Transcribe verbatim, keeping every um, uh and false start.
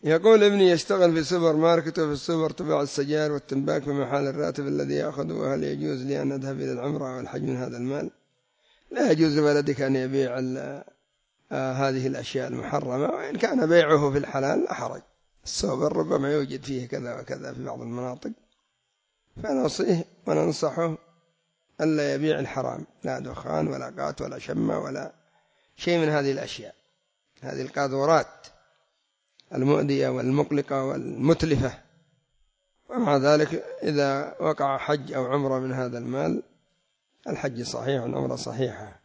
يقول ابني يشتغل في سوبر ماركت وفي السوبر تباع السجائر والتنباك بمحل الراتب الذي يأخذه، هل يجوز لي أن أذهب إلى العمرة والحج من هذا المال؟ لا يجوز لولدك أن يبيع آه هذه الأشياء المحرمة، وإن كان بيعه في الحلال لا حرج. السوبر ربما يوجد فيه كذا وكذا في بعض المناطق، فنصيه وننصحه ألا يبيع الحرام، لا دخان ولا قات ولا شمة ولا شيء من هذه الأشياء، هذه القاذورات المؤذية والمقلقة والمتلفة. ومع ذلك إذا وقع حج أو عمرة من هذا المال، الحج صحيح والعمرة صحيحة.